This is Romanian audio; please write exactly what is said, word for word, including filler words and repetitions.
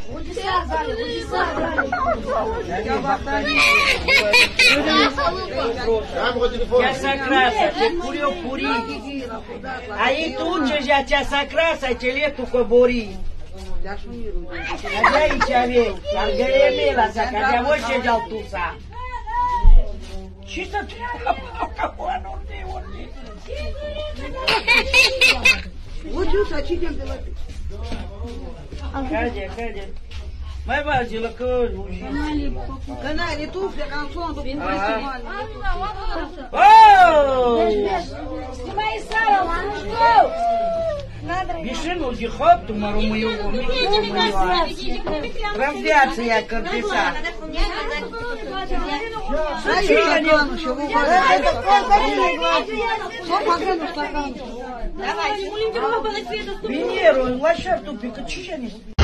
Ea sacrasa, te curi o puri. Aí tu ce já tea sacrasa, ce le tu cobori. Aí ce avei, argăie mela sa, ca de voi ce geau tu sa. Și să treacă ca bună ori ori. Uite, să citem de la... Cade, cade. Mai vazi-l că... Că n-ai tu, pleca în fondul cu festival. Oh! Mai sara, mă, nu știu! Vișinul de hoptul mă rămâiu cu mic. Trămpeață ea cărpisa. Ai stacanul și vă fac. Să fac stacanul. Давай, чему люди могут быть? Венеру, лошадь тупик, а че я не...